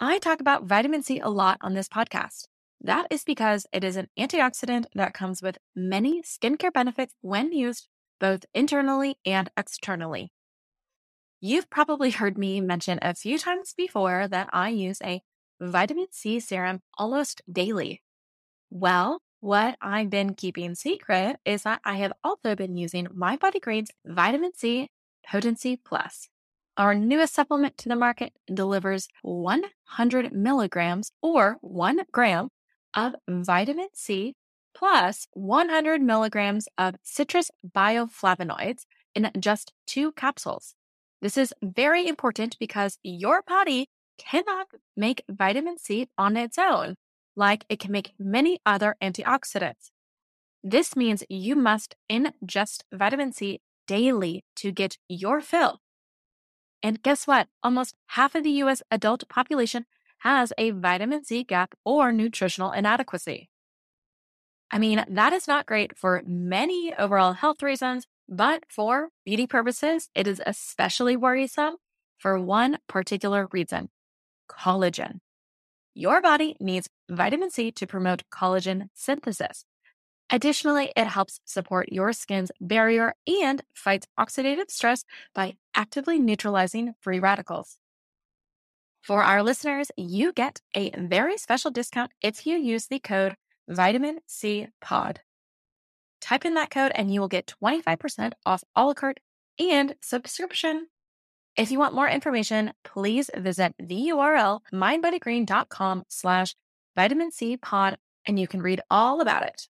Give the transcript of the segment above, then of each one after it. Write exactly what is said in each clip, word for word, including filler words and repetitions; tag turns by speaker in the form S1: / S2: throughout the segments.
S1: I talk about vitamin C a lot on this podcast. That is because it is an antioxidant that comes with many skincare benefits when used both internally and externally. You've probably heard me mention a few times before that I use a vitamin C serum almost daily. Well, what I've been keeping secret is that I have also been using MindBodyGreen's Vitamin C Potency Plus. Our newest supplement to the market delivers one hundred milligrams or one gram of vitamin C plus one hundred milligrams of citrus bioflavonoids in just two capsules. This is very important because your body cannot make vitamin C on its own, like it can make many other antioxidants. This means you must ingest vitamin C daily to get your fill. And guess what? Almost half of the U S adult population has a vitamin C gap or nutritional inadequacy. I mean, that is not great for many overall health reasons, but for beauty purposes, it is especially worrisome for one particular reason: collagen. Your body needs vitamin C to promote collagen synthesis. Additionally, it helps support your skin's barrier and fights oxidative stress by actively neutralizing free radicals. For our listeners, you get a very special discount if you use the code Vitamin C Pod. Type in that code and you will get twenty-five percent off a la carte and subscription. If you want more information, please visit the U R L mindbodygreen.com slash vitamin C pod and you can read all about it.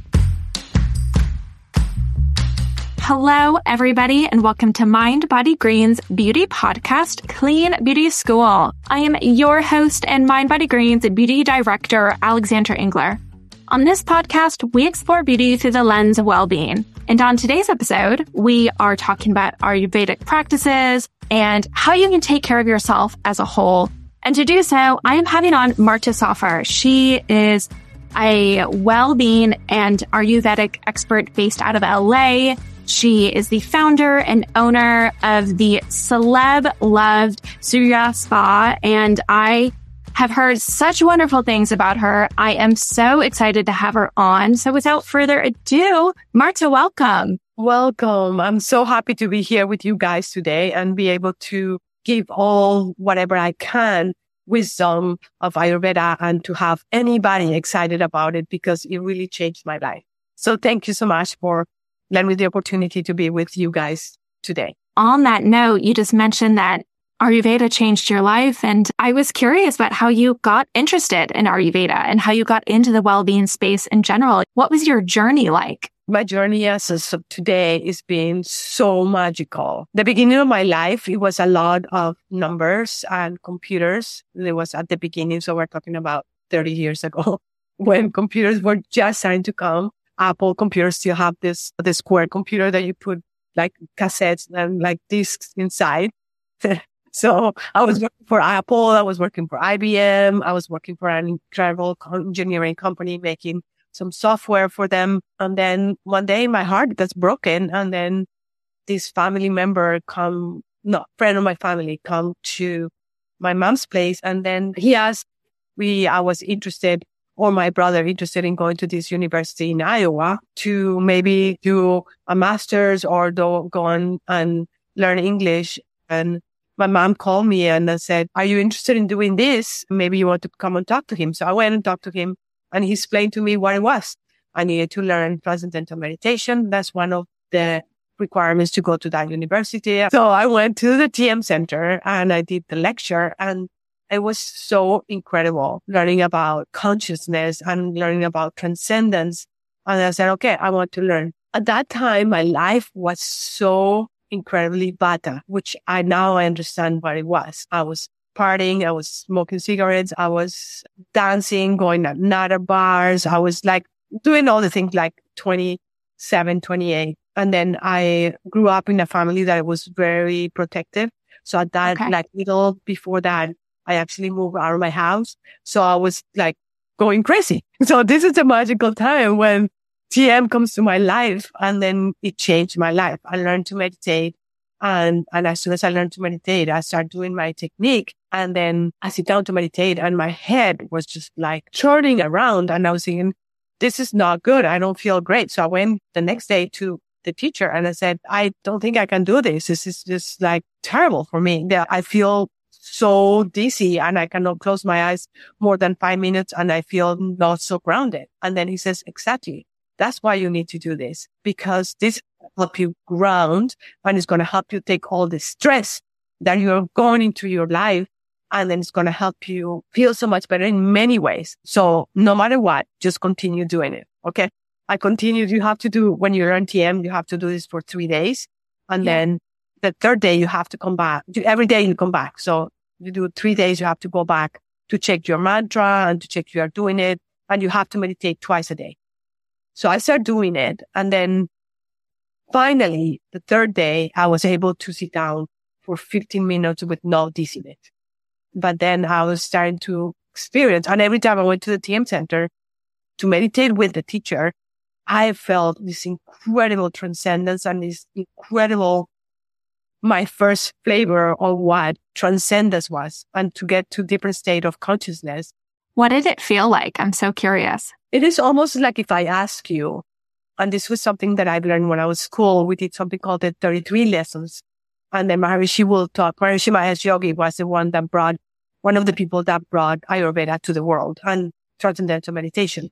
S2: Hello, everybody, and welcome to MindBodyGreen's beauty podcast, Clean Beauty School. I am your host and MindBodyGreen's beauty director, Alexandra Engler. On this podcast, we explore beauty through the lens of well-being. And on today's episode, we are talking about Ayurvedic practices and how you can take care of yourself as a whole. And to do so, I am having on Marta Safar. She is a well-being and Ayurvedic expert based out of L A. She is the founder and owner of the celeb-loved Surya Spa, and I have heard such wonderful things about her. I am so excited to have her on. So without further ado, Marta, welcome.
S3: Welcome. I'm so happy to be here with you guys today and be able to give all whatever I can wisdom of Ayurveda and to have anybody excited about it because it really changed my life. So thank you so much for letting me the opportunity to be with you guys today.
S2: On that note, you just mentioned that Ayurveda changed your life. And I was curious about how you got interested in Ayurveda and how you got into the well-being space in general. What was your journey like?
S3: My journey as of today is being so magical. The beginning of my life, it was a lot of numbers and computers. It was at the beginning. So we're talking about thirty years ago when computers were just starting to come. Apple computers still have this, the square computer that you put like cassettes and like discs inside. So I was working for Apple. I was working for I B M. I was working for an incredible engineering company making some software for them. And then one day my heart gets broken. And then this family member come, no, friend of my family come to my mom's place. And then he asked me, I was interested or my brother interested in going to this university in Iowa to maybe do a master's or do, go on and learn English. And my mom called me and said, are you interested in doing this? Maybe you want to come and talk to him. So I went and talked to him and he explained to me what it was. I needed to learn transcendental meditation. That's one of the requirements to go to that university. So I went to the T M Center and I did the lecture, and it was so incredible learning about consciousness and learning about transcendence. And I said, okay, I want to learn. At that time, my life was so incredibly bata, which I now understand what it was. I was partying, I was smoking cigarettes, I was dancing, going at nada bars. I was like doing all the things like twenty-seven, twenty-eight. And then I grew up in a family that was very protective. So at that, okay. like little before that, I actually moved out of my house. So I was like going crazy. So this is a magical time when T M comes to my life, and then it changed my life. I learned to meditate. And, and as soon as I learned to meditate, I started doing my technique. And then I sit down to meditate and my head was just like turning around. And I was thinking, this is not good. I don't feel great. So I went the next day to the teacher and I said, I don't think I can do this. This is just like terrible for me. I feel so dizzy and I cannot close my eyes more than five minutes and I feel not so grounded. And then he says, exactly. That's why you need to do this, because this help you ground and it's going to help you take all the stress that you're going into your life. And then it's going to help you feel so much better in many ways. So no matter what, just continue doing it. Okay. I continued. You have to do, when you're on T M, you have to do this for three days. And yeah. then the third day you have to come back. Every day you come back. So you do three days, you have to go back to check your mantra and to check you are doing it. And you have to meditate twice a day. So I started doing it. And then finally, the third day, I was able to sit down for fifteen minutes with no dizziness. But then I was starting to experience, and every time I went to the T M center to meditate with the teacher, I felt this incredible transcendence and this incredible, my first flavor of what transcendence was, and to get to a different state of consciousness.
S2: What did it feel like? I'm so curious.
S3: It is almost like if I ask you, and this was something that I learned when I was school, we did something called the thirty-three lessons. And then Maharishi will talk. Maharishi Mahesh Yogi was the one that brought, one of the people that brought Ayurveda to the world and transcendental meditation.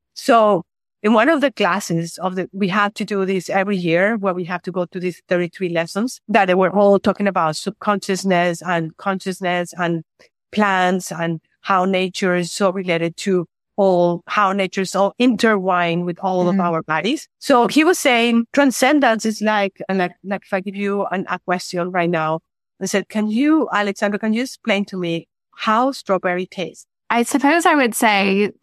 S3: So in one of the classes of the, we had to do this every year where we have to go to these thirty-three lessons that they were all talking about subconsciousness and consciousness and plants and how nature is so related to all, how nature is all intertwined with all mm-hmm. of our bodies. So he was saying transcendence is like, and like, like if I give you an, a question right now, I said, can you, Alexandra, can you explain to me how strawberry tastes?
S2: I suppose I would say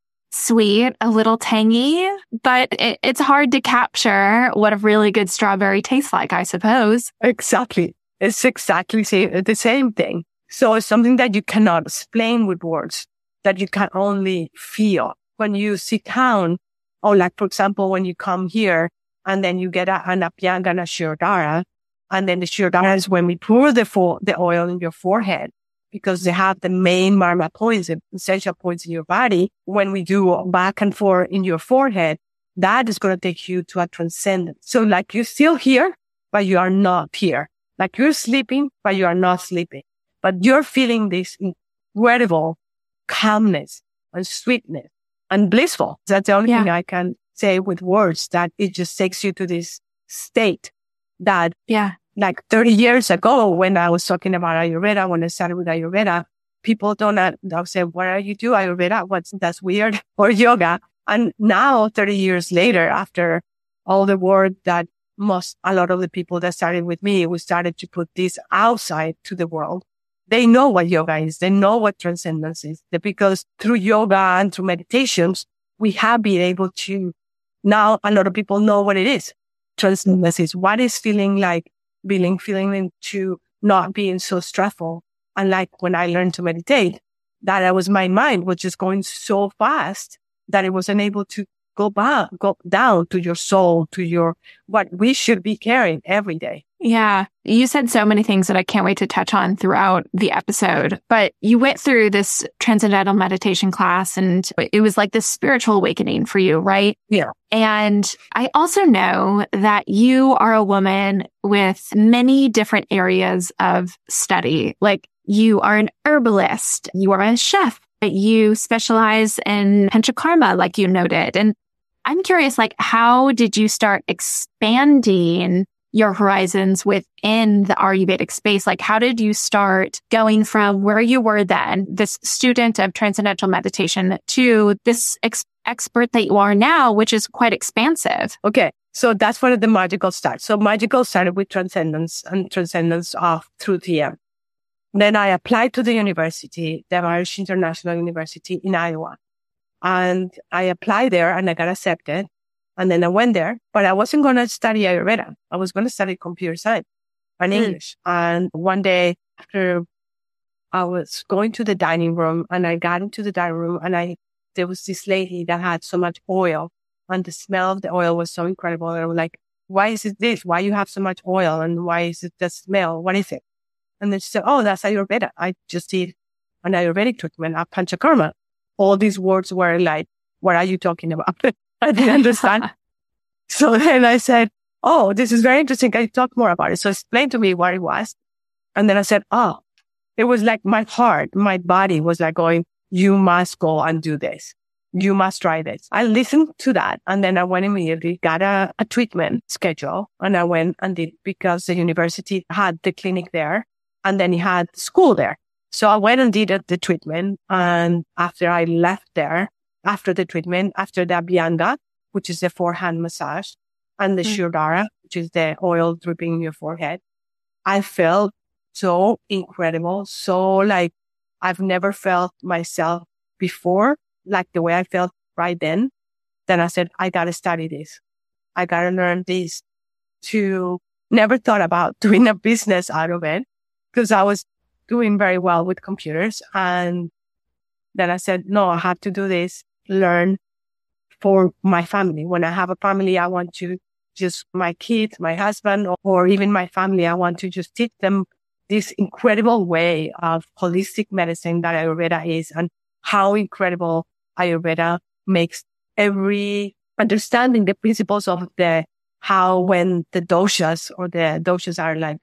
S2: sweet, a little tangy, but it, it's hard to capture what a really good strawberry tastes like, I suppose.
S3: Exactly. It's exactly the same thing. So it's something that you cannot explain with words, that you can only feel when you sit down. Or like, for example, when you come here and then you get a, an Abhyanga and a Shirodhara, and then the Shirodhara is when we pour the, fo- the oil in your forehead, because they have the main marma points, the essential points in your body. When we do back and forth in your forehead, that is going to take you to a transcendence. So like you're still here, but you are not here. Like you're sleeping, but you are not sleeping. But you're feeling this incredible calmness and sweetness and blissful. That's the only yeah. thing I can say with words, that it just takes you to this state that,
S2: yeah,
S3: like thirty years ago when I was talking about Ayurveda, when I started with Ayurveda, people don't know, they'll say, what are you do Ayurveda? What's that's weird, or yoga. And now thirty years later, after all the work that most, a lot of the people that started with me, we started to put this outside to the world. They know what yoga is. They know what transcendence is. Because through yoga and through meditations, we have been able to, now a lot of people know what it is. Transcendence is what is feeling like, feeling, feeling into not being so stressful. And like when I learned to meditate, that I was, my mind was just going so fast that it wasn't able to go back, go down to your soul, to your, what we should be carrying every day.
S2: Yeah. You said so many things that I can't wait to touch on throughout the episode, but you went through this transcendental meditation class and it was like this spiritual awakening for you, right?
S3: Yeah.
S2: And I also know that you are a woman with many different areas of study. Like you are an herbalist, you are a chef, you specialize in panchakarma, like you noted. And I'm curious, like, how did you start expanding your horizons within the Ayurvedic space? Like, how did you start going from where you were then, this student of transcendental meditation, to this ex- expert that you are now, which is quite expansive?
S3: Okay. So that's where the magical starts. So magical started with transcendence and transcendence of through T M. Then I applied to the university, the Maharishi International University in Iowa. And I applied there and I got accepted. And then I went there, but I wasn't going to study Ayurveda. I was going to study computer science and English. Mm. And one day after I was going to the dining room and I got into the dining room and I, there was this lady that had so much oil and the smell of the oil was so incredible. And I was like, why is it this? Why you have so much oil? And why is it the smell? What is it? And then she said, oh, that's Ayurveda. I just did an Ayurvedic treatment, a Panchakarma. All these words were like, what are you talking about? I didn't understand. So then I said, oh, this is very interesting. Can you talk more about it? So explain to me what it was. And then I said, oh, it was like my heart, my body was like going, you must go and do this. You must try this. I listened to that. And then I went immediately, got a, a treatment schedule. And I went and did, because the university had the clinic there and then it had school there. So I went and did the treatment. And after I left there, after the treatment, after the Abhyanga, which is the forehand massage, and the mm. Shirodhara, which is the oil dripping in your forehead, I felt so incredible. So like I've never felt myself before, like the way I felt right then. Then I said, I got to study this. I got to learn this. To never thought about doing a business out of it because I was doing very well with computers. And then I said, no, I have to do this, learn for my family. When I have a family, I want to just my kids, my husband, or, or even my family, I want to just teach them this incredible way of holistic medicine that Ayurveda is and how incredible Ayurveda makes every understanding the principles of the how when the doshas or the doshas are like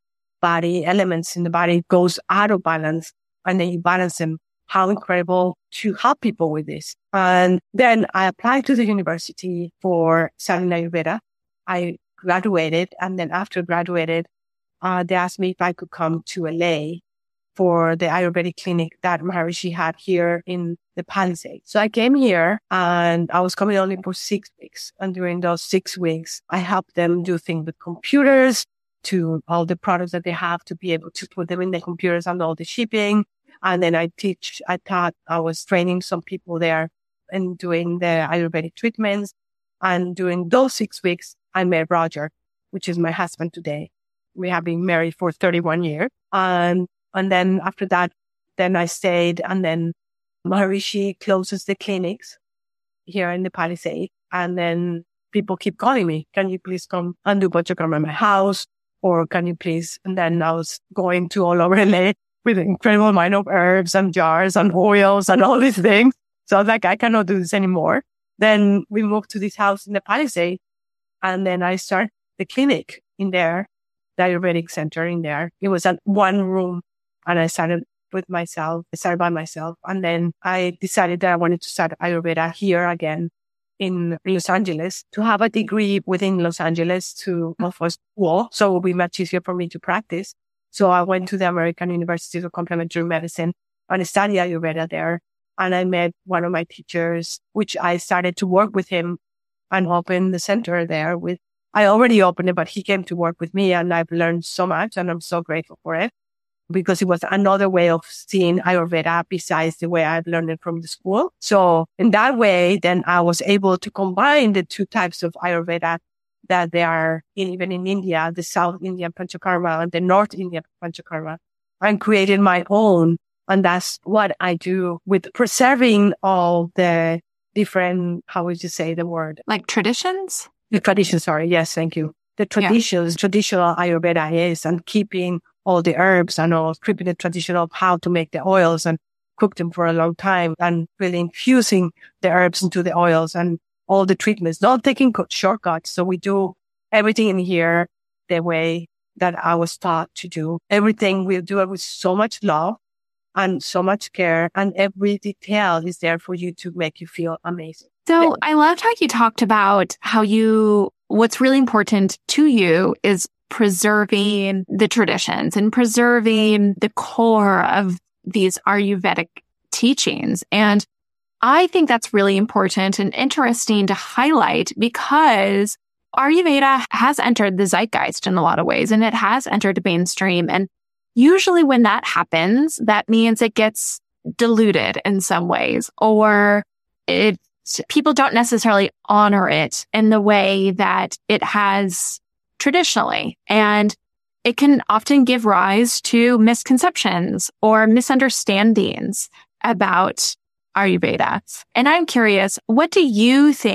S3: body elements in the body goes out of balance and then you balance them. How incredible to help people with this. And then I applied to the university for studying Ayurveda. I graduated. And then after graduated, uh, they asked me if I could come to L A for the Ayurvedic clinic that Maharishi had here in the Palisades. So I came here and I was coming only for six weeks. And during those six weeks, I helped them do things with computers, to all the products that they have to be able to put them in the computers and all the shipping. And then I teach, I taught, I was training some people there and doing the Ayurvedic treatments. And during those six weeks, I met Roger, which is my husband today. We have been married for thirty-one years. And, and then after that, then I stayed. And then Maharishi closes the clinics here in the Palisades. And then people keep calling me, can you please come and do Panchakarma at my house? Or can you please? And then I was going to all over L A with an incredible amount of herbs and jars and oils and all these things. So I was like, I cannot do this anymore. Then we moved to this house in the Palisades. And then I started the clinic in there, the Ayurvedic center in there. It was at one room. And I started with myself. I started by myself. And then I decided that I wanted to start Ayurveda here again in Los Angeles to have a degree within Los Angeles to offer school. So it will be much easier for me to practice. So I went to the American University of Complementary Medicine and I studied Ayurveda there. And I met one of my teachers, which I started to work with him and open the center there with, I already opened it, but he came to work with me and I've learned so much and I'm so grateful for it because it was another way of seeing Ayurveda besides the way I've learned it from the school. So in that way, then I was able to combine the two types of Ayurveda that they are in, even in India, the South Indian Panchakarma and the North Indian Panchakarma, and created my own. And that's what I do with preserving all the different, how would you say the word?
S2: Like traditions?
S3: The traditions, sorry. Yes, thank you. The traditions, yeah. Traditional Ayurveda is, and keeping all the herbs and all, keeping the tradition of how to make the oils and cook them for a long time and really infusing the herbs into the oils and all the treatments, not taking shortcuts. So we do everything in here the way that I was taught to do. Everything we do it with so much love and so much care, and every detail is there for you to make you feel amazing.
S2: So I loved how you talked about how you, what's really important to you is preserving the traditions and preserving the core of these Ayurvedic teachings. And I think that's really important and interesting to highlight because Ayurveda has entered the zeitgeist in a lot of ways, and it has entered the mainstream. And usually when that happens, that means it gets diluted in some ways, or it people don't necessarily honor it in the way that it has traditionally. And it can often give rise to misconceptions or misunderstandings about Ayurveda. And I'm curious, what do you think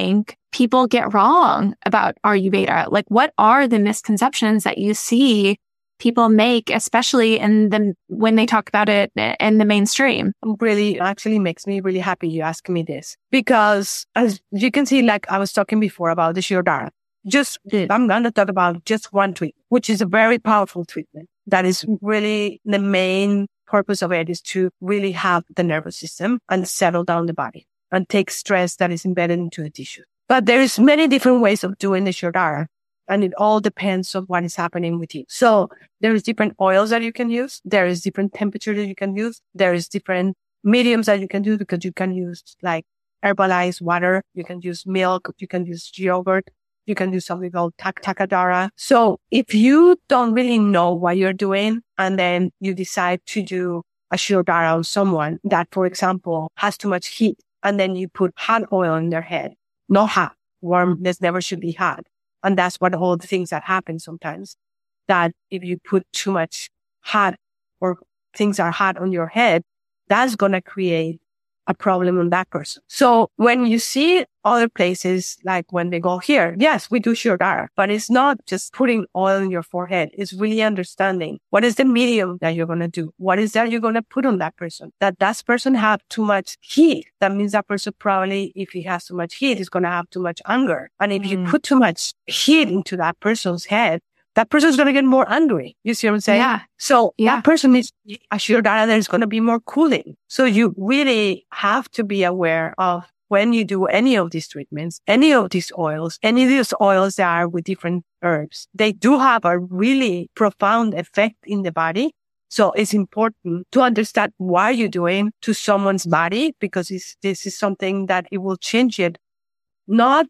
S2: people get wrong about Ayurveda? Like, what are the misconceptions that you see people make, especially in the when they talk about it in the mainstream?
S3: Really, actually makes me really happy you asked me this, because as you can see, like I was talking before about the Shirodhara, just I'm going to talk about just one treatment, which is a very powerful treatment. That is really the main purpose of it, is to really have the nervous system and settle down the body and take stress that is embedded into the tissue. But there is many different ways of doing the Shirodhara, and it all depends on what is happening with you. So there is different oils that you can use. There is different temperature that you can use. There is different mediums that you can do, because you can use like herbalized water. You can use milk. You can use yogurt. You can do something called tak takadara. So if you don't really know what you're doing, and then you decide to do a Shirodhara on someone that, for example, has too much heat, and then you put hot oil in their head, not hot, warm, this never should be hot. And that's what all the things that happen sometimes, that if you put too much hot or things are hot on your head, that's going to create a problem on that person. So when you see other places, like when they go here, yes, we do Shirodhara, but it's not just putting oil in your forehead. It's really understanding what is the medium that you're going to do. What is that you're going to put on that person? That that person have too much heat. That means that person probably, if he has too much heat, is going to have too much anger. And if mm. you put too much heat into that person's head, that person's going to get more angry. You see what I'm saying?
S2: Yeah.
S3: So
S2: yeah.
S3: that person is a Shirodhara that is going to be more cooling. So you really have to be aware of when you do any of these treatments, any of these oils, any of these oils that are with different herbs. They do have a really profound effect in the body. So it's important to understand what you're doing to someone's body, because it's, this is something that it will change it, not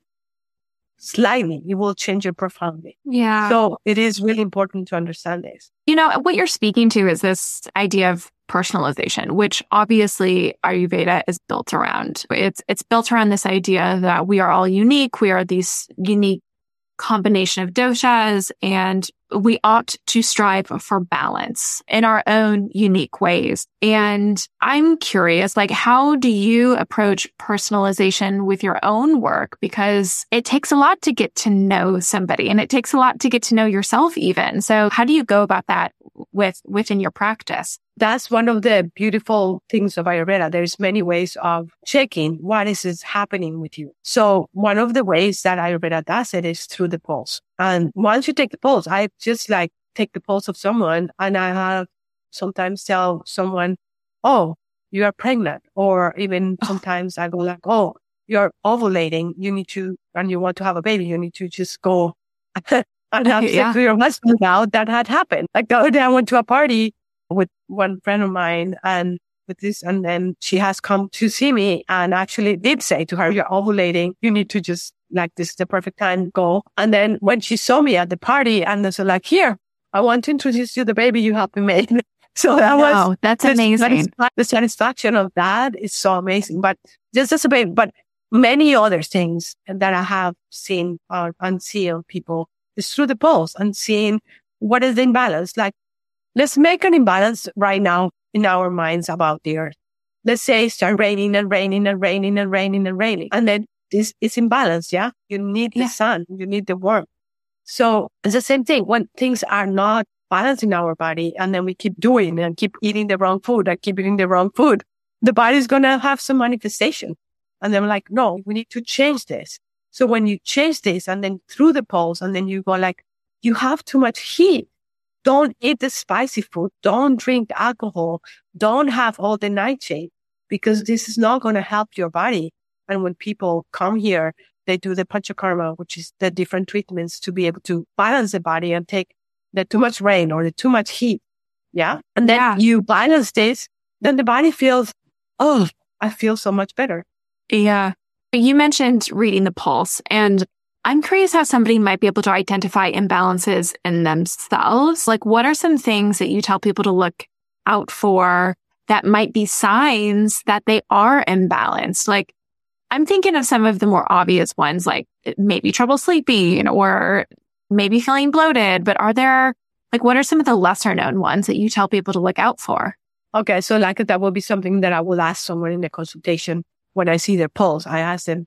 S3: slightly, it will change it profoundly.
S2: Yeah.
S3: So it is really important to understand this.
S2: You know, what you're speaking to is this idea of personalization, which obviously Ayurveda is built around. It's it's built around this idea that we are all unique. We are these unique combination of doshas, and we ought to strive for balance in our own unique ways. And I'm curious, like, how do you approach personalization with your own work? Because it takes a lot to get to know somebody, and it takes a lot to get to know yourself even. So how do you go about that with within your practice?
S3: That's one of the beautiful things of Ayurveda. There's many ways of checking what is is happening with you. So one of the ways that Ayurveda does it is through the pulse. And once you take the pulse, I just like take the pulse of someone, and I have sometimes tell someone, oh, you are pregnant. Or even sometimes I go like, oh, you're ovulating. You need to, and you want to have a baby. You need to just go and have sex
S2: yeah.
S3: with your husband now. That had happened. Like the other day I went to a party with one friend of mine, and with this, and then she has come to see me and actually did say to her, you're ovulating. You need to just, like, this is the perfect time to go. And then when she saw me at the party, and they said like, here, I want to introduce you to the baby you have made. So that
S2: wow,
S3: was,
S2: that's
S3: the
S2: amazing.
S3: Satisfa- the satisfaction of that is so amazing. But just as a baby, but many other things that I have seen or and see of people is through the pulse and seeing what is the imbalance. Like, let's make an imbalance right now in our minds about the earth. Let's say it start raining and raining and raining and raining and raining. And then this is imbalanced, yeah? You need the yeah. sun. You need the warmth. So it's the same thing. When things are not balanced in our body, and then we keep doing and keep eating the wrong food and keep eating the wrong food, the body's going to have some manifestation. And then we're like, no, we need to change this. So when you change this, and then through the pulse, and then you go like, you have too much heat. Don't eat the spicy food. Don't drink alcohol. Don't have all the nightshade, because this is not going to help your body. And when people come here, they do the panchakarma, which is the different treatments to be able to balance the body and take the too much rain or the too much heat. Yeah. And then
S2: yeah.
S3: you balance this, then the body feels, oh, I feel so much better.
S2: Yeah. You mentioned reading the pulse, and I'm curious how somebody might be able to identify imbalances in themselves. Like, what are some things that you tell people to look out for that might be signs that they are imbalanced? Like, I'm thinking of some of the more obvious ones, like maybe trouble sleeping or maybe feeling bloated. But are there, like, what are some of the lesser known ones that you tell people to look out for?
S3: Okay. So like that will be something that I will ask someone in the consultation when I see their pulse. I ask them,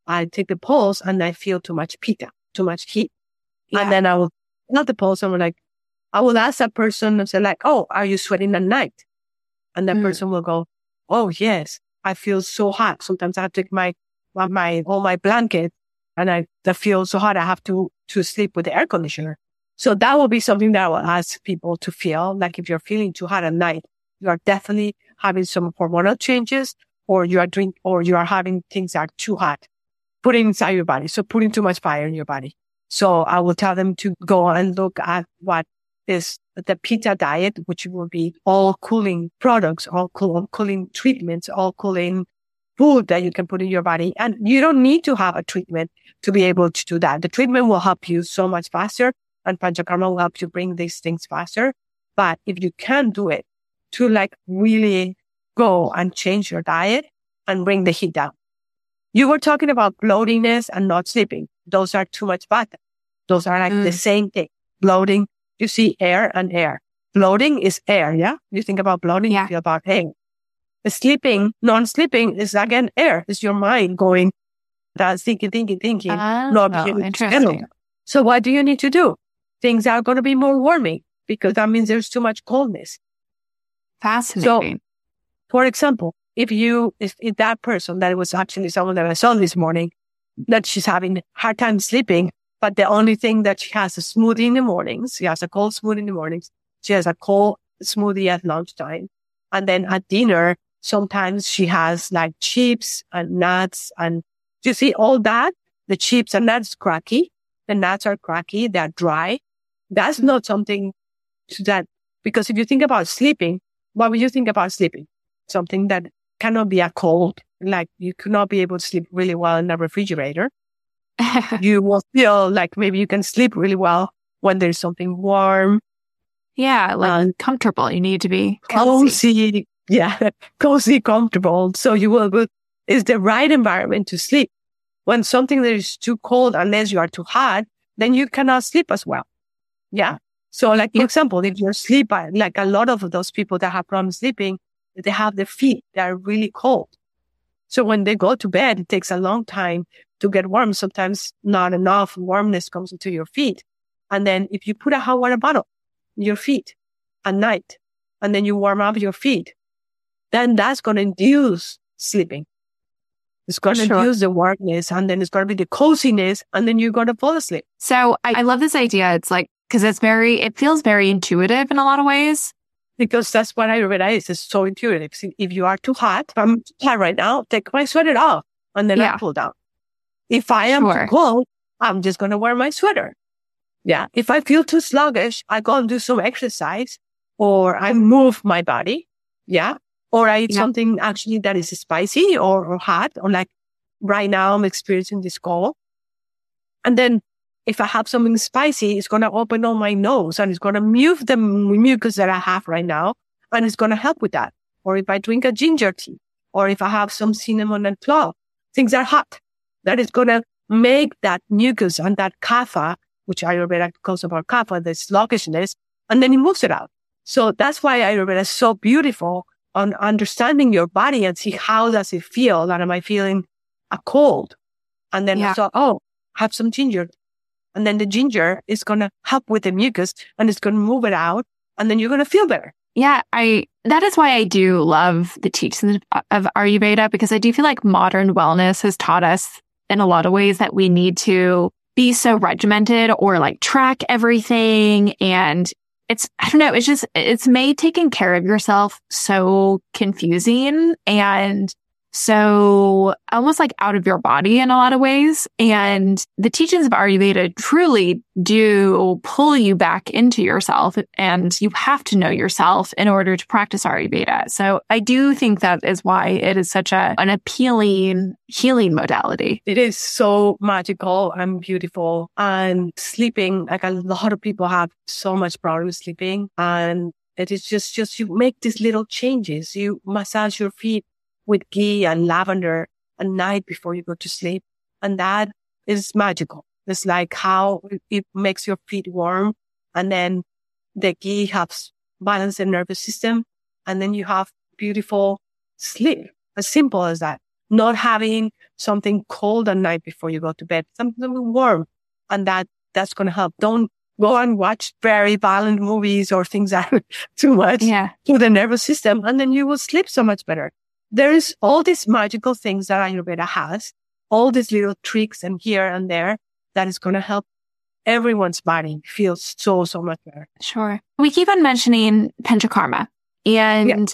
S3: I take the pulse and I feel too much pitta, too much heat.
S2: Yeah.
S3: And then I will not the pulse and we're like, I will ask that person and say like, oh, are you sweating at night? And that mm. person will go, oh, yes, I feel so hot. Sometimes I have to take my, my, all my blanket and I, I feel so hot. I have to, to sleep with the air conditioner. So that will be something that I will ask people to feel. Like if you're feeling too hot at night, you are definitely having some hormonal changes, or you are doing, or you are having things that are too hot, putting inside your body. So putting too much fire in your body. So I will tell them to go and look at what is the Pitta diet, which will be all cooling products, all cool, cooling treatments, all cooling food that you can put in your body. And you don't need to have a treatment to be able to do that. The treatment will help you so much faster, and Panchakarma will help you bring these things faster. But if you can do it, to like really go and change your diet and bring the heat down. You were talking about bloatiness and not sleeping. Those are too much vata. Those are like mm. the same thing. Bloating, you see air and air. Bloating is air, yeah? You think about bloating, yeah. you feel about air. The sleeping, non-sleeping is again air. It's your mind going, that's thinking, thinking, thinking.
S2: Uh,
S3: not
S2: oh, interesting.
S3: So what do you need to do? Things are going to be more warming because that means there's too much coldness.
S2: Fascinating.
S3: So, for example, if you, if, if that person, that was actually someone that I saw this morning, that she's having a hard time sleeping, but the only thing that she has a smoothie in the mornings, she has a cold smoothie in the mornings, she has a cold smoothie at lunchtime, and then at dinner, sometimes she has like chips and nuts, and you see all that, the chips and nuts cracky, the nuts are cracky, they're dry. That's not something that, because if you think about sleeping, what would you think about sleeping? Something that cannot be a cold, like you could not be able to sleep really well in a refrigerator. You will feel like maybe you can sleep really well when there's something warm.
S2: Yeah, like um, comfortable. You need to be cozy.
S3: cozy. Yeah, cozy, comfortable. So you will, will, is the right environment to sleep. When something that is too cold, unless you are too hot, then you cannot sleep as well. Yeah. So like, for yeah. example, if you're sleep, like a lot of those people that have problems sleeping, they have their feet that are really cold. So when they go to bed, it takes a long time to get warm. Sometimes not enough warmness comes into your feet. And then if you put a hot water bottle in your feet at night, and then you warm up your feet, then that's going to induce sleeping. It's going to sure. induce the warmness, and then it's going to be the coziness, and then you're going to fall asleep.
S2: So I, I love this idea. It's like, because it's very, it feels very intuitive in a lot of ways.
S3: Because that's what I realize is so intuitive. See, if you are too hot, if I'm too hot right now, take my sweater off and then yeah. I pull down. If I am sure. too cold, I'm just going to wear my sweater. Yeah. If I feel too sluggish, I go and do some exercise, or I move my body. Yeah. Or I eat yeah. something actually that is spicy or, or hot, or like right now I'm experiencing this cold. And then if I have something spicy, it's going to open on my nose and it's going to move the mucus that I have right now. And it's going to help with that. Or if I drink a ginger tea, or if I have some cinnamon and clove, things are hot. That is going to make that mucus and that kapha, which Ayurveda calls about kapha, the sluggishness, and then it moves it out. So that's why Ayurveda is so beautiful on understanding your body and see how does it feel. That am I feeling a cold? And then yeah. I thought, oh, have some ginger. And then the ginger is going to help with the mucus and it's going to move it out. And then you're going to feel better.
S2: Yeah, I, that is why I do love the teachings of Ayurveda, because I do feel like modern wellness has taught us in a lot of ways that we need to be so regimented or like track everything. And it's, I don't know, it's just, it's made taking care of yourself so confusing and so almost like out of your body in a lot of ways. And the teachings of Ayurveda truly do pull you back into yourself, and you have to know yourself in order to practice Ayurveda. So I do think that is why it is such a an appealing healing modality.
S3: It is so magical and beautiful. And sleeping, like a lot of people have so much problem sleeping, and it is just, just you make these little changes. You massage your feet with ghee and lavender at night before you go to sleep. And that is magical. It's like how it makes your feet warm. And then the ghee helps balance the nervous system. And then you have beautiful sleep. As simple as that. not having something cold at night before you go to bed, something warm. And that, that's going to help. Don't go and watch very violent movies or things that are too much
S2: yeah.
S3: to the nervous system. And then you will sleep so much better. There is all these magical things that Ayurveda has, all these little tricks and here and there that is going to help everyone's body feel so, so much better.
S2: Sure. We keep on mentioning Panchakarma, and
S3: Yeah.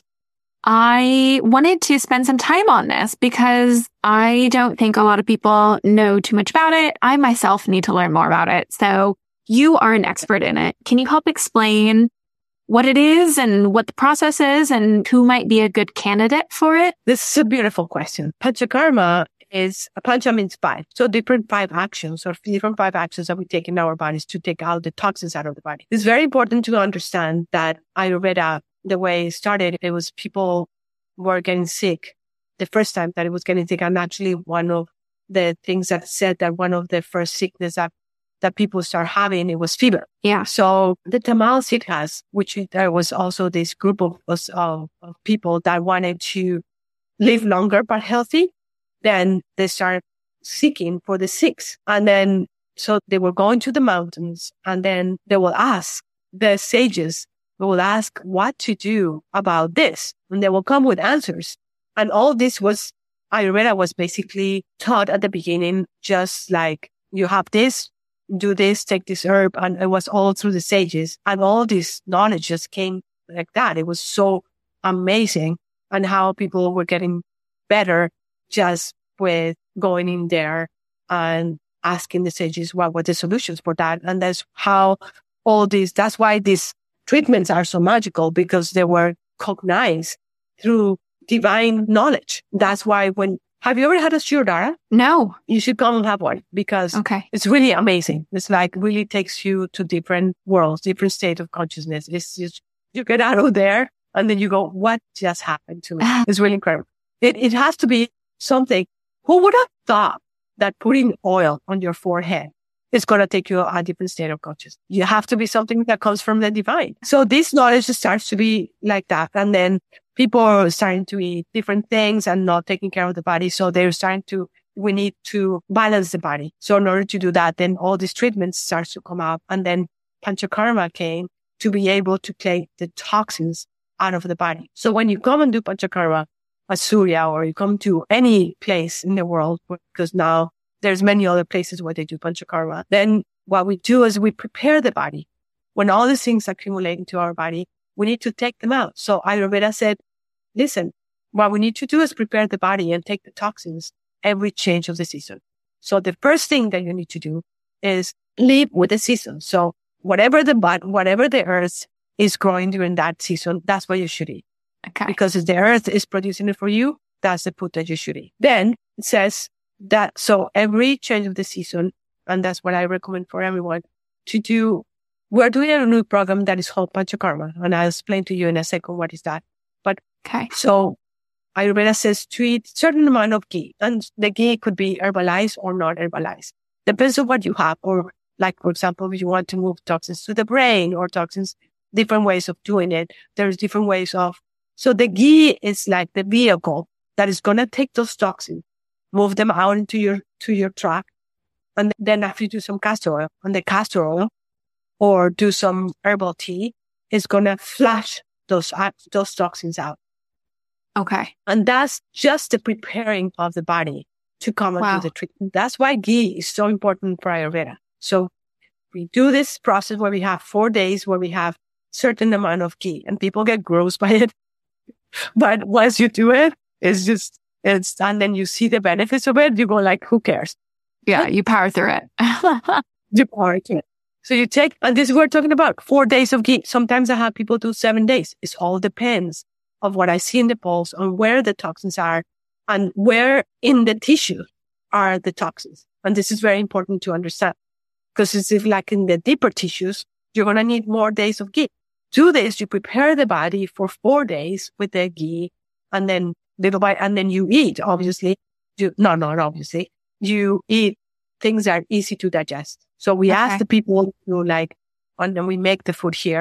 S2: I wanted to spend some time on this because I don't think a lot of people know too much about it. I myself need to learn more about it. So you are an expert in it. Can you help explain what it is and what the process is and who might be a good candidate for it?
S3: This is a beautiful question. Panchakarma is, pancha means five. So different five actions or different five actions that we take in our bodies to take out the toxins out of the body. It's very important to understand that Ayurveda, the way it started, it was people were getting sick the first time that it was getting sick. And actually one of the things that said that one of the first sickness that, that people start having, it was fever.
S2: Yeah.
S3: So the Tamil Siddhas, which there was also this group of, of, of people that wanted to live longer but healthy, then they start seeking for the six. And then, so they were going to the mountains and then they will ask the sages, they will ask what to do about this. And they will come with answers. And all this was, Ayurveda was basically taught at the beginning, just like you have this, do this, take this herb. And it was all through the sages. And all this knowledge just came like that. It was so amazing. And how people were getting better just with going in there and asking the sages what were the solutions for that. And that's how all these, that's why these treatments are so magical, because they were cognized through divine knowledge. That's why when, have you ever had a Shirodhara?
S2: No.
S3: You should come and have one because
S2: Okay.
S3: it's really amazing. It's like really takes you to different worlds, different state of consciousness. It's just, you get out of there and then you go, what just happened to me? It's really incredible. It, it has to be something. Who would have thought that putting oil on your forehead is going to take you to a different state of consciousness? You have to be something that comes from the divine. So this knowledge starts to be like that. And then people are starting to eat different things and not taking care of the body. So they're starting to, we need to balance the body. So in order to do that, then all these treatments starts to come up. And then Panchakarma came to be able to take the toxins out of the body. So when you come and do Panchakarma at Surya, or you come to any place in the world, because now there's many other places where they do Panchakarma, then what we do is we prepare the body. When all these things accumulate into our body, we need to take them out. So Ayurveda said, listen, what we need to do is prepare the body and take the toxins every change of the season. So the first thing that you need to do is live with the season. So whatever the bud, whatever the earth is growing during that season, that's what you should eat.
S2: Okay.
S3: Because if the earth is producing it for you, that's the food that you should eat. Then it says that, so every change of the season, and that's what I recommend for everyone to do. We're doing a new program that is called Panchakarma, and I'll explain to you in a second what is that. But
S2: Okay.
S3: so Ayurveda says to eat certain amount of ghee, and the ghee could be herbalized or not herbalized. Depends on what you have. Or like, for example, if you want to move toxins to the brain or toxins, different ways of doing it. There's different ways of, so the ghee is like the vehicle that is going to take those toxins, move them out into your, to your tract. And then after you do some castor oil, and the castor oil or do some herbal tea, is going to flush those, those toxins out.
S2: Okay.
S3: And that's just the preparing of the body to come and
S2: Wow.
S3: do the treatment. That's why ghee is so important for Ayurveda. So we do this process where we have four days where we have certain amount of ghee, and people get gross by it. But once you do it, it's just, it's, and then you see the benefits of it, you go like, who cares?
S2: Yeah, you power through it.
S3: You power through it. So you take, and this is what we're talking about, four days of ghee. Sometimes I have people do seven days. It all depends of what I see in the pulse, on where the toxins are and where in the tissue are the toxins. And this is very important to understand, because it's if like in the deeper tissues, you're going to need more days of ghee. Do this, you prepare the body for four days with the ghee, and then little by, and then you eat, obviously. You, no, not obviously. You eat things that are easy to digest. So we
S2: Okay.
S3: ask the people to like, and then we make the food here,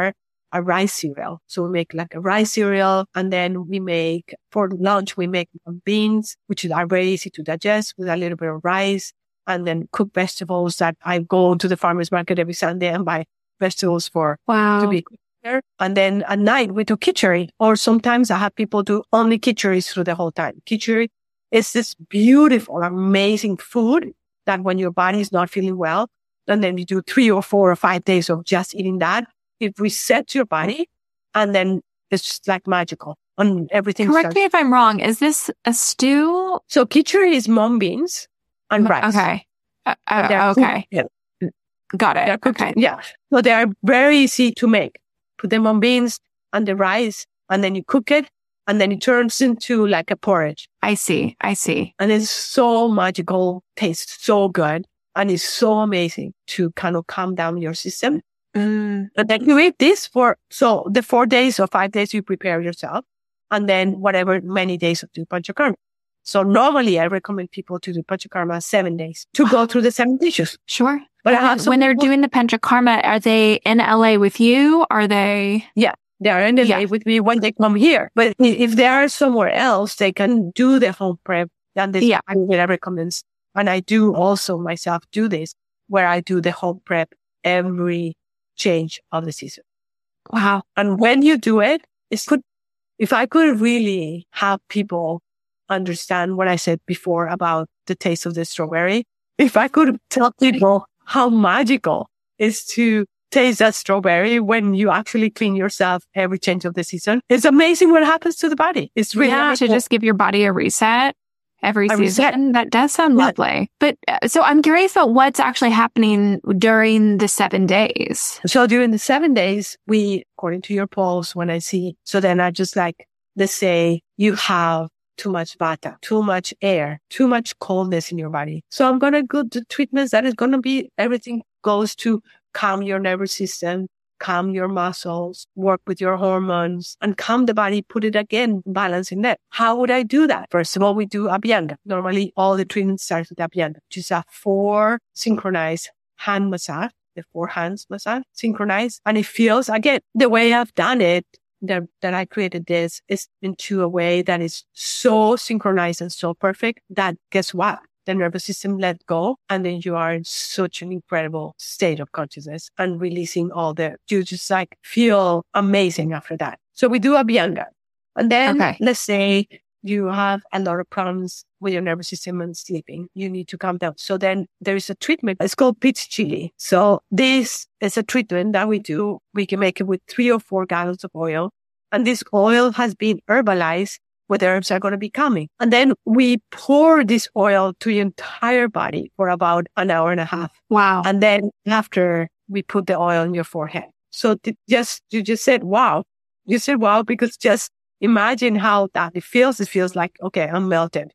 S3: a rice cereal. So we make like a rice cereal, and then we make, for lunch, we make beans, which are very easy to digest with a little bit of rice, and then cooked vegetables that I go to the farmer's market every Sunday and buy vegetables for
S2: wow.
S3: to be cooked there. And then at night we do khichdi, or sometimes I have people do only khichdi through the whole time. Khichdi is this beautiful, amazing food that when your body is not feeling well, and then you do three or four or five days of just eating that, it resets your body, and then it's just like magical. And everything
S2: Correct
S3: starts.
S2: me if I'm wrong. Is this a stew?
S3: So khichdi is mung beans and rice.
S2: Okay. Uh, uh, okay.
S3: Yeah.
S2: Got it. Okay.
S3: Yeah. So they are very easy to make. Put them on beans and the rice, and then you cook it, and then it turns into like a porridge.
S2: I see. I see.
S3: And it's so magical, tastes so good, and it's so amazing to kind of calm down your system.
S2: Mm.
S3: And then you eat this for, so the four days or five days you prepare yourself, and then whatever many days of do panchakarma. So normally I recommend people to do panchakarma seven days to go through the seven dishes.
S2: Sure.
S3: But I have
S2: when they're
S3: people,
S2: doing the panchakarma, are they in L A with you? Are they?
S3: Yeah, they are in L A
S2: yeah.
S3: with me when they come here. But if they are somewhere else, they can do the home prep. And this
S2: yeah.
S3: I recommend. And I do also myself do this, where I do the home prep every change of the season.
S2: Wow.
S3: And when you do it, it's good. If I could really have people understand what I said before about the taste of the strawberry, if I could tell people how magical it is to taste that strawberry when you actually clean yourself every change of the season, it's amazing what happens to the body. It's really
S2: yeah,
S3: amazing.
S2: To just give your body a reset every
S3: a
S2: season.
S3: Reset.
S2: That does sound
S3: yeah.
S2: lovely. But uh, so I'm curious about what's actually happening during the seven days.
S3: So during the seven days, we, according to your polls, when I see, so then I just like, let's say you have too much vata, too much air, too much coldness in your body. So I'm going to go to treatments that is going to be, everything goes to calm your nervous system, calm your muscles, work with your hormones, and calm the body, put it again, balance in that. How would I do that? First of all, we do Abhyanga. Normally, all the treatment starts with Abhyanga, which is a four synchronized hand massage, the four hands massage, synchronized. And it feels, again, the way I've done it, that, that I created this is into a way that is so synchronized and so perfect that guess what? The nervous system let go, and then you are in such an incredible state of consciousness and releasing all the, you just like feel amazing after that. So we do Abhyanga. And then
S2: okay.
S3: let's say you have a lot of problems with your nervous system and sleeping. You need to calm down. So then there is a treatment. It's called peach chili. So this is a treatment that we do. We can make it with three or four gallons of oil. And this oil has been herbalized with herbs are going to be coming. And then we pour this oil to your entire body for about an hour and a half.
S2: Wow.
S3: And then after we put the oil on your forehead. So th- just, you just said, wow. You said, wow, because just imagine how that it feels. It feels like, okay, I'm melted.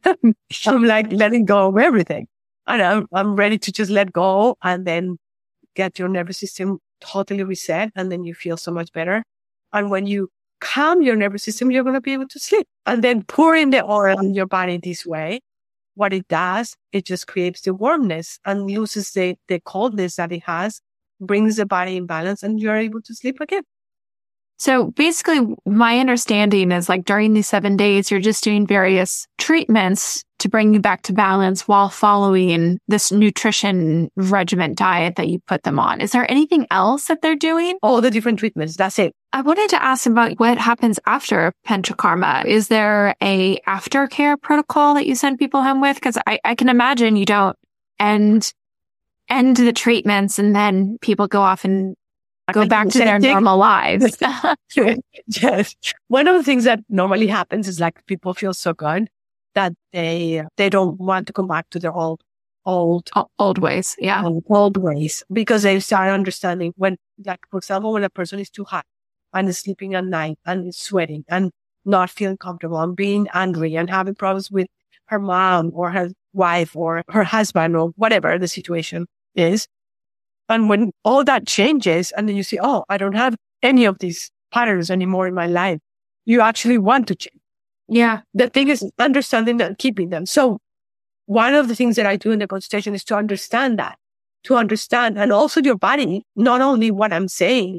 S3: I'm like letting go of everything. And I'm, I'm ready to just let go and then get your nervous system totally reset. And then you feel so much better. And when you calm your nervous system, you're going to be able to sleep. And then pouring the oil on your body this way, what it does, it just creates the warmness and loses the, the coldness that it has, brings the body in balance, and you're able to sleep again.
S2: So basically, my understanding is like during these seven days, you're just doing various treatments to bring you back to balance while following this nutrition regimen diet that you put them on. Is there anything else that they're doing?
S3: All the different treatments. That's it.
S2: I wanted to ask about what happens after panchakarma. Is there a aftercare protocol that you send people home with? Because I, I can imagine you don't end end the treatments and then people go off and go back to their normal lives.
S3: Yes. One of the things that normally happens is like people feel so good that they they don't want to come back to their old old
S2: old ways. Yeah.
S3: Old, old ways, because they start understanding when, like, for example, when a person is too hot and is sleeping at night and is sweating and not feeling comfortable and being angry and having problems with her mom or her wife or her husband or whatever the situation is. And when all that changes and then you see, oh, I don't have any of these patterns anymore in my life, you actually want to change.
S2: Yeah.
S3: The thing is understanding and keeping them. So one of the things that I do in the consultation is to understand that, to understand, and also your body, not only what I'm saying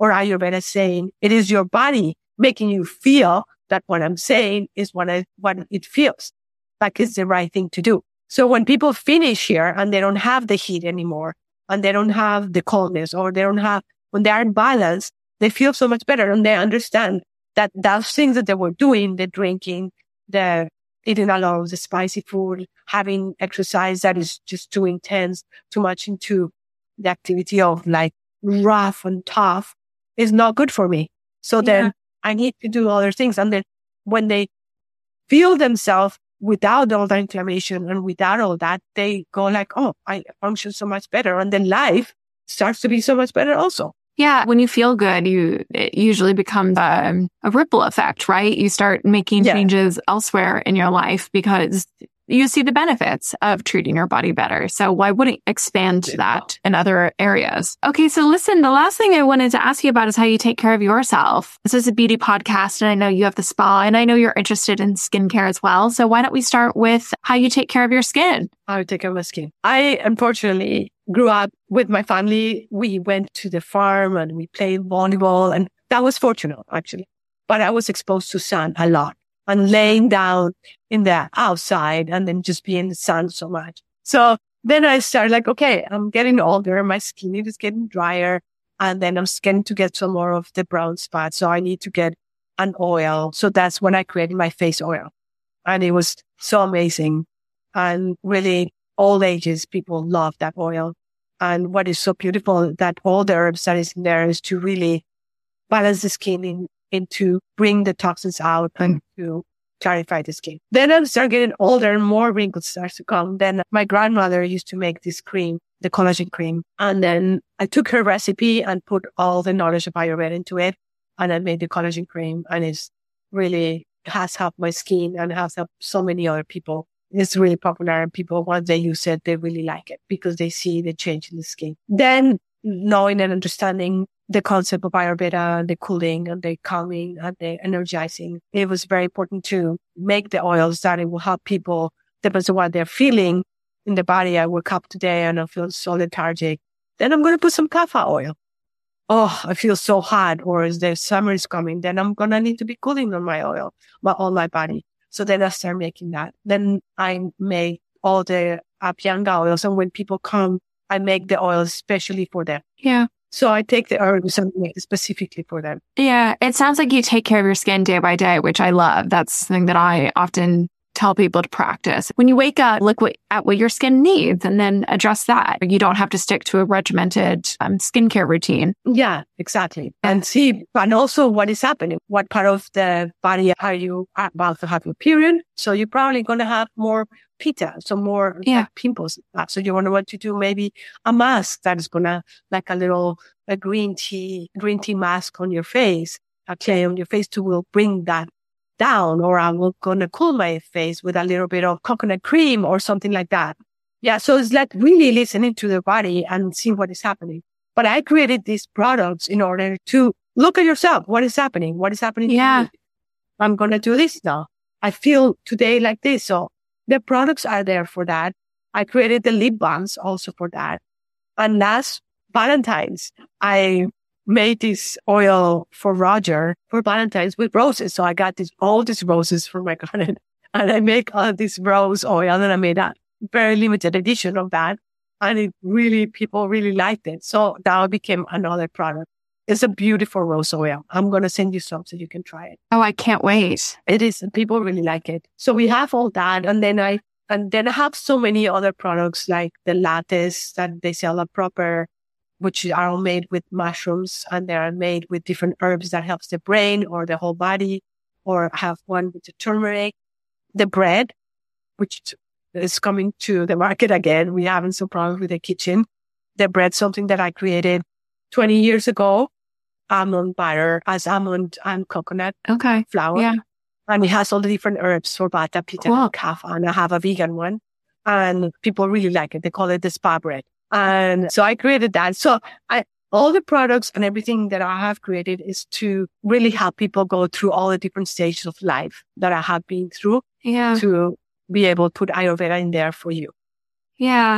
S3: or Ayurveda is saying it is your body making you feel that what I'm saying is what I, what it feels like is the right thing to do. So when people finish here and they don't have the heat anymore, and they don't have the coldness, or they don't have, when they are in balance, they feel so much better, and they understand that those things that they were doing, the drinking, the eating a lot of the spicy food, having exercise that is just too intense, too much into the activity of like rough and tough, is not good for me. So then yeah. I need to do other things. And then when they feel themselves without all the inflammation and without all that, they go like, oh, I function so much better. And then life starts to be so much better also.
S2: Yeah. When you feel good, you it usually becomes a, a ripple effect, right? You start making yeah. changes elsewhere in your life because you see the benefits of treating your body better. So why wouldn't expand that in other areas? Okay. So listen, the last thing I wanted to ask you about is how you take care of yourself. This is a beauty podcast, and I know you have the spa, and I know you're interested in skincare as well. So why don't we start with how you take care of your skin?
S3: How I take care of my skin. I unfortunately grew up with my family. We went to the farm and we played volleyball, and that was fortunate actually. But I was exposed to sun a lot. And laying down in the outside and then just be in the sun so much. So then I started like, okay, I'm getting older. My skin is getting drier. And then I'm getting to get some more of the brown spots. So I need to get an oil. So that's when I created my face oil. And it was so amazing. And really all ages, people love that oil. And what is so beautiful that all the herbs that is in there is to really balance the skin in and to bring the toxins out and to clarify the skin. Then I started getting older and more wrinkles started to come. Then my grandmother used to make this cream, the collagen cream. And then I took her recipe and put all the knowledge of Ayurveda into it. And I made the collagen cream, and it's really has helped my skin and has helped so many other people. It's really popular, and people, once they use it, they really like it because they see the change in the skin. Then knowing and understanding the concept of Ayurveda and the cooling and the calming and the energizing, it was very important to make the oils that it will help people, depends on what they're feeling in the body. I woke up today and I feel so lethargic. Then I'm going to put some kapha oil. Oh, I feel so hot, or as the summer is coming, then I'm going to need to be cooling on my oil, my, on my body. So then I start making that. Then I make all the Abhyanga oils. And when people come, I make the oils especially for them.
S2: Yeah.
S3: So I take the herbs and make it specifically for them.
S2: Yeah. It sounds like you take care of your skin day by day, which I love. That's something that I often tell people to practice. When you wake up, look what, at what your skin needs and then address that. You don't have to stick to a regimented um, skincare routine.
S3: Yeah, exactly. And see, and also what is happening. What part of the body are you about to have your period? So you're probably going to have more pitta, so more
S2: yeah.
S3: like pimples. So you want to want to do maybe a mask that is going to, like a little a green tea, green tea mask on your face, a clay on your face to will bring that down, or I'm going to cool my face with a little bit of coconut cream or something like that. Yeah. So it's like really listening to the body and see what is happening. But I created these products in order to look at yourself. What is happening? What is happening?
S2: Yeah.
S3: I'm going to do this now. I feel today like this. So the products are there for that. I created the lip balms also for that. And last Valentine's, I made this oil for Roger for Valentine's with roses. So I got this, all these roses from my garden, and I make all this rose oil, and I made a very limited edition of that. And it really, people really liked it. So that became another product. It's a beautiful rose oil. I'm going to send you some so you can try it.
S2: Oh, I can't wait.
S3: It is. People really like it. So we have all that. And then I, and then I have so many other products like the lattes that they sell at Proper, which are all made with mushrooms, and they are made with different herbs that helps the brain or the whole body, or have one with the turmeric, the bread, which is coming to the market again. We haven't some problems with the kitchen. The bread, something that I created twenty years ago, almond butter as almond and coconut
S2: okay.
S3: flour.
S2: Yeah.
S3: And it has all the different herbs for Vata, Pitta, cool. and Kapha. And I have a vegan one, and people really like it. They call it the spa bread. And so I created that. So I, all the products and everything that I have created is to really help people go through all the different stages of life that I have been through.
S2: Yeah.
S3: To be able to put Ayurveda in there for you.
S2: Yeah.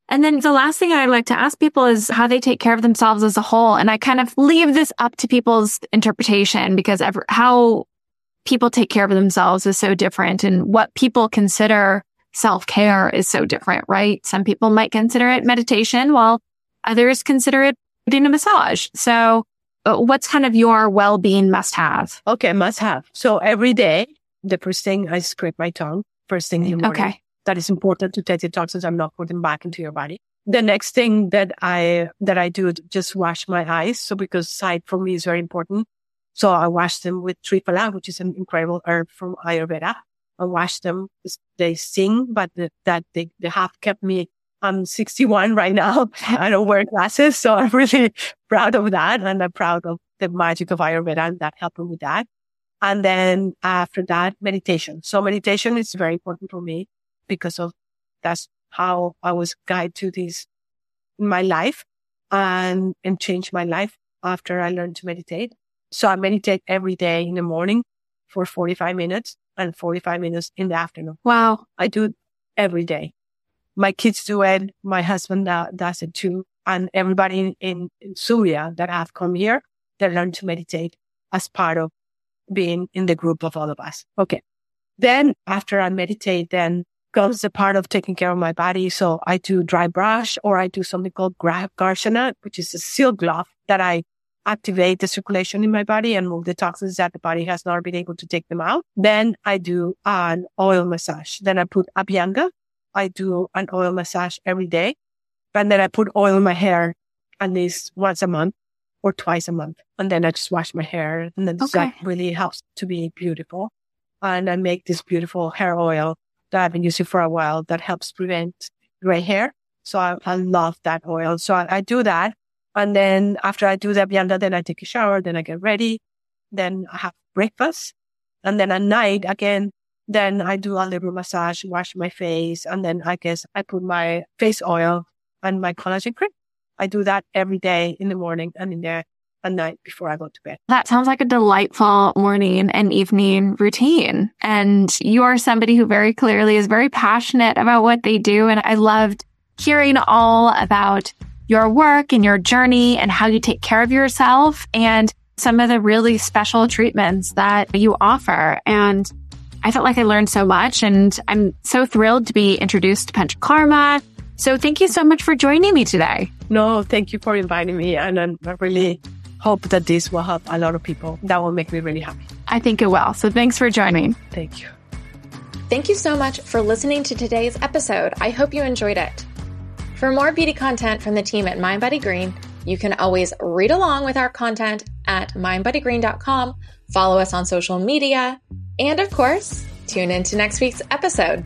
S2: And then the last thing I'd like to ask people is how they take care of themselves as a whole. And I kind of leave this up to people's interpretation because ever, how people take care of themselves is so different. And what people consider self-care is so different, right? Some people might consider it meditation while others consider it getting a massage. So uh, what's kind of your well-being must-have?
S3: Okay, must-have. So every day, the first thing I scrape my tongue, first thing in the morning.
S2: Okay.
S3: That is important to take the toxins and not put them back into your body. The next thing that I that I do is just wash my eyes. So because sight for me is very important. So I wash them with Triphala, which is an incredible herb from Ayurveda. I wash them. They sting, but the, that they, they have kept me. I'm sixty-one right now. I don't wear glasses. So I'm really proud of that. And I'm proud of the magic of Ayurveda and that helped me with that. And then after that, meditation. So meditation is very important for me because of that's how I was guided to this in my life and, and changed my life after I learned to meditate. So I meditate every day in the morning for forty-five minutes and forty-five minutes in the afternoon.
S2: Wow.
S3: I do it every day. My kids do it. My husband uh, does it too. And everybody in, in, in Surya that have come here, they learn to meditate as part of being in the group of all of us. Okay. Then after I meditate, then comes the part of taking care of my body. So I do dry brush or I do something called Garshana, which is a silk glove that I activate the circulation in my body and move the toxins that the body has not been able to take them out. Then I do an oil massage. Then I put Abhyanga. I do an oil massage every day. And then I put oil in my hair at least once a month or twice a month. And then I just wash my hair. And then
S2: Okay.
S3: that really helps to be beautiful. And I make this beautiful hair oil that I've been using for a while that helps prevent gray hair. So I, I love that oil. So I, I do that. And then after I do the Abhyanga, then I take a shower, then I get ready. Then I have breakfast. And then at night, again, then I do a little massage, wash my face. And then I guess I put my face oil and my collagen cream. I do that every day in the morning and in the at night before I go to bed.
S2: That sounds like a delightful morning and evening routine. And you are somebody who very clearly is very passionate about what they do. And I loved hearing all about your work and your journey and how you take care of yourself and some of the really special treatments that you offer. And I felt like I learned so much, and I'm so thrilled to be introduced to Panchakarma. So thank you so much for joining me today.
S3: No, thank you for inviting me. And I really hope that this will help a lot of people. That will make me really happy.
S2: I think it will. So thanks for joining.
S3: Thank you.
S1: Thank you so much for listening to today's episode. I hope you enjoyed it. For more beauty content from the team at Mind Body Green, you can always read along with our content at mind body green dot com, follow us on social media, and of course, tune in to next week's episode.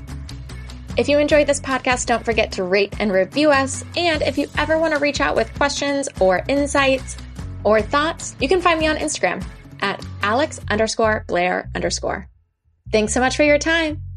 S1: If you enjoyed this podcast, don't forget to rate and review us. And if you ever want to reach out with questions or insights or thoughts, you can find me on Instagram at Alex underscore Blair underscore. Thanks so much for your time.